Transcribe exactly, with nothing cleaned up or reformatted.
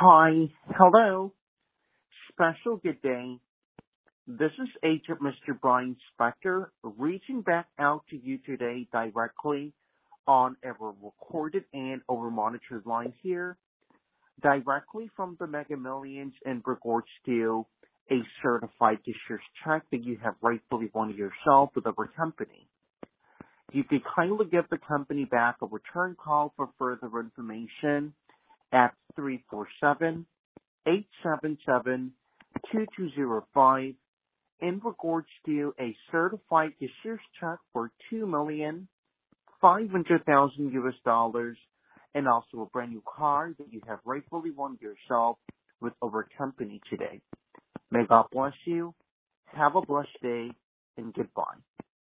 Hi, hello, special good day. This is Agent mister Brian Spector reaching back out to you today directly on a recorded and over monitored line here, directly from the Mega Millions in regards to a certified cashier's check that you have rightfully won yourself with our company. You can kindly give the company back a return call for further information at three four seven, eight seven seven, two two zero five in regards to a certified cashier's check for two million five hundred thousand U S dollars and also a brand new car that you have rightfully won yourself with our company today. May God bless you. Have a blessed day and goodbye.